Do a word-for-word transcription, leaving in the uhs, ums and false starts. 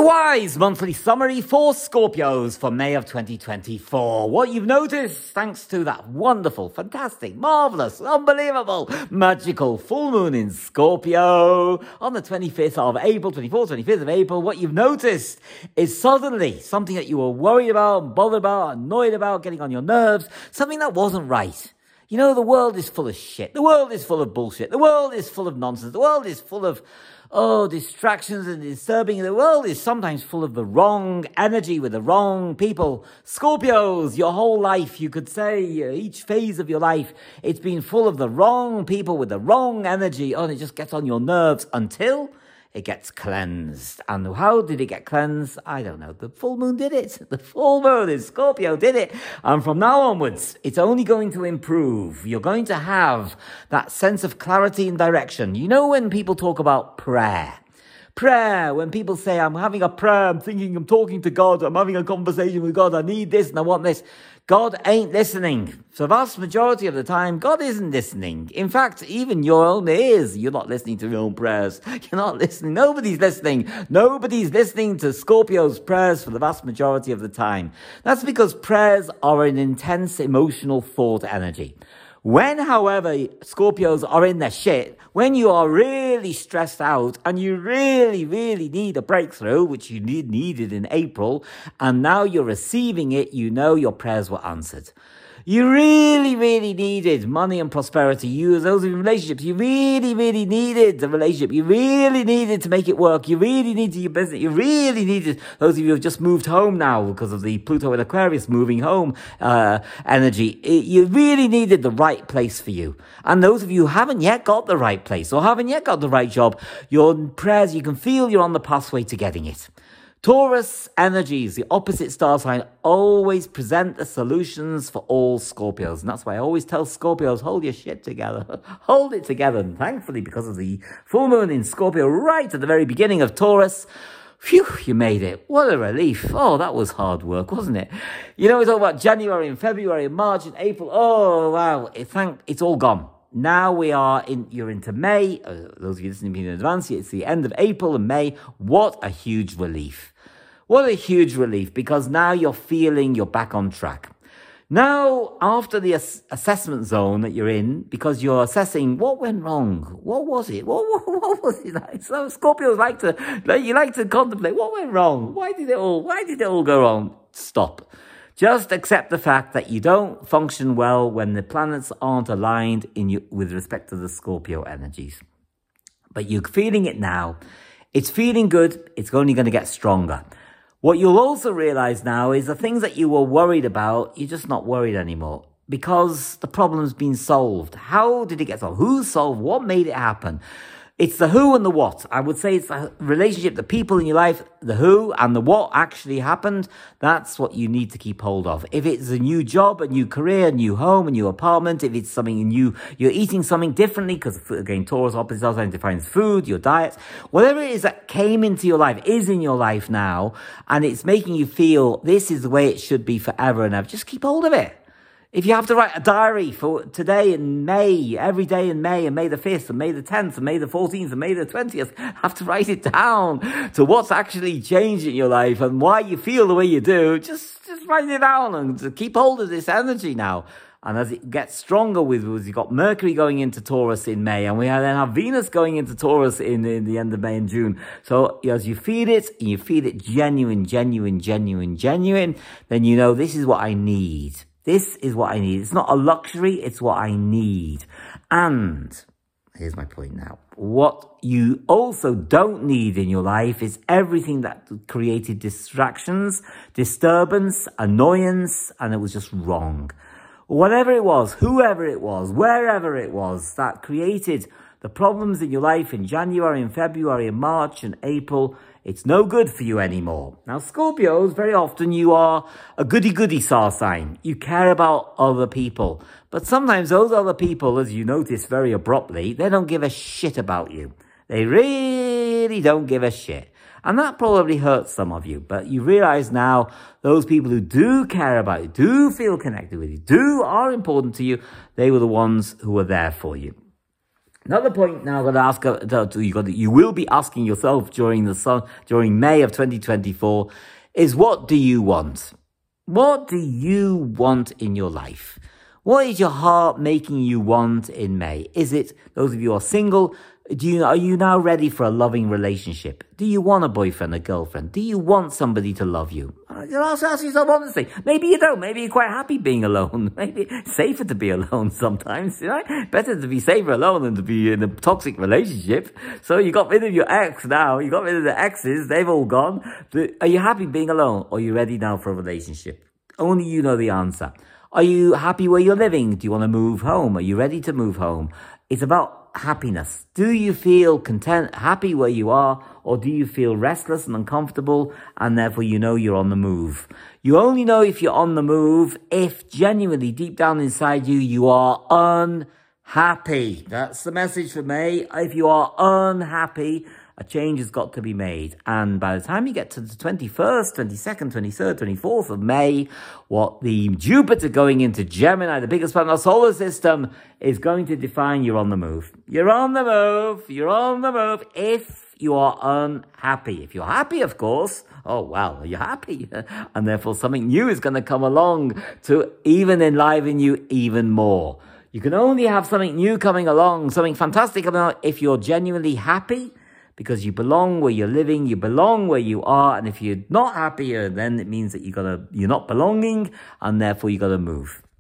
The Wise Monthly Summary for Scorpios for May of twenty twenty-four. What you've noticed, thanks to that wonderful, fantastic, marvellous, unbelievable, magical full moon in Scorpio on the twenty-fifth of April, twenty-fourth, twenty-fifth of April, what you've noticed is suddenly something that you were worried about, bothered about, annoyed about, getting on your nerves, something that wasn't right. You know, the world is full of shit. The world is full of bullshit. The world is full of nonsense. The world is full of, oh, distractions and disturbing. The world is sometimes full of the wrong energy with the wrong people. Scorpios, your whole life, you could say, each phase of your life, it's been full of the wrong people with the wrong energy. Oh, and it just gets on your nerves until it gets cleansed. And how did it get cleansed? I don't know. The full moon did it. The full moon in Scorpio did it. And from now onwards, it's only going to improve. You're going to have that sense of clarity and direction. You know when people talk about prayer? Prayer, when people say, I'm having a prayer, I'm thinking, I'm talking to God, I'm having a conversation with God, I need this and I want this. God ain't listening. So vast majority of the time, God isn't listening. In fact, even your own ears, you're not listening to your own prayers. You're not listening. Nobody's listening. Nobody's listening to Scorpio's prayers for the vast majority of the time. That's because prayers are an intense emotional thought energy. When, however, Scorpios are in their shit, when you are really stressed out and you really, really need a breakthrough, which you need, needed in April, and now you're receiving it, you know your prayers were answered. You really, really needed money and prosperity. You, those in relationships, you really, really needed the relationship. You really needed to make it work. You really needed your business. You really needed, those of you who have just moved home now because of the Pluto and Aquarius moving home uh, energy, it, you really needed the right place for you. And those of you who haven't yet got the right place or haven't yet got the right job, your prayers, you can feel you're on the pathway to getting it. Taurus energies, the opposite star sign, always present the solutions for all Scorpios. And that's why I always tell Scorpios, hold your shit together. Hold it together. And thankfully, because of the full moon in Scorpio right at the very beginning of Taurus, phew, you made it. What a relief. Oh, that was hard work, wasn't it? You know, we talk about January and February and March and April. Oh, wow. It, thank, it's all gone. Now we are in, you're into May. Uh, those of you listening to me in advance, it's the end of April and May. What a huge relief. What a huge relief, because now you're feeling you're back on track. Now, after the ass- assessment zone that you're in, because you're assessing what went wrong, what was it? What, what, what was it like? So Scorpios like to, like, you like to contemplate what went wrong. Why did it all, why did it all go wrong? Stop. Just accept the fact that you don't function well when the planets aren't aligned in you with respect to the Scorpio energies. But you're feeling it now. It's feeling good. It's only going to get stronger. What you'll also realize now is the things that you were worried about, you're just not worried anymore because the problem's been solved. How did it get solved? Who solved? What made it happen? It's the who and the what. I would say it's the relationship, the people in your life, the who and the what actually happened. That's what you need to keep hold of. If it's a new job, a new career, a new home, a new apartment, if it's something new, you're eating something differently, because again, Taurus opposite sign defines food, your diet, whatever it is that came into your life, is in your life now, and it's making you feel this is the way it should be forever and ever, just keep hold of it. If you have to write a diary for today in May, every day in May, and May the fifth, and May the tenth, and May the fourteenth, and May the twentieth, have to write it down to what's actually changed in your life and why you feel the way you do, just, just write it down and keep hold of this energy now. And as it gets stronger with, with you've got Mercury going into Taurus in May, and we then have Venus going into Taurus in, in the end of May and June. So as you feel it, and you feel it genuine, genuine, genuine, genuine, then you know this is what I need. This is what I need. It's not a luxury, it's what I need. And here's my point now. What you also don't need in your life is everything that created distractions, disturbance, annoyance, and it was just wrong. Whatever it was, whoever it was, wherever it was that created the problems in your life in January and February and March and April, it's no good for you anymore. Now, Scorpios, very often you are a goody-goody star sign. You care about other people. But sometimes those other people, as you notice very abruptly, they don't give a shit about you. They really don't give a shit. And that probably hurts some of you. But you realize now those people who do care about you, do feel connected with you, do are important to you, they were the ones who were there for you. Another point now I'm going to ask, uh, you got you will be asking yourself during the sun, during May of twenty twenty-four is, what do you want? What do you want in your life? What is your heart making you want in May? Is it, those of you who are single, do you, are you now ready for a loving relationship? Do you want a boyfriend, a girlfriend? Do you want somebody to love you? You know, ask yourself honestly. Maybe you don't. Maybe you're quite happy being alone. Maybe it's safer to be alone sometimes, you know? Better to be safer alone than to be in a toxic relationship. So you got rid of your ex now. You got rid of the exes. They've all gone. Are you happy being alone? Or are you ready now for a relationship? Only you know the answer. Are you happy where you're living? Do you want to move home? Are you ready to move home? It's about happiness. Do you feel content, happy where you are, or do you feel restless and uncomfortable, and therefore you know you're on the move? You only know if you're on the move if genuinely deep down inside you, you are unhappy. That's the message for May. If you are unhappy, a change has got to be made. And by the time you get to the twenty-first, twenty-second, twenty-third, twenty-fourth of May, what the Jupiter going into Gemini, the biggest planet in our solar system, is going to define you're on the move. You're on the move. You're on the move if you are unhappy. If you're happy, of course, oh, well, you're happy. And therefore something new is going to come along to even enliven you even more. You can only have something new coming along, something fantastic coming along, if you're genuinely happy, because you belong where you're living, you belong where you are, and if you're not happier, then it means that you gotta, you're not belonging, and therefore you got to move.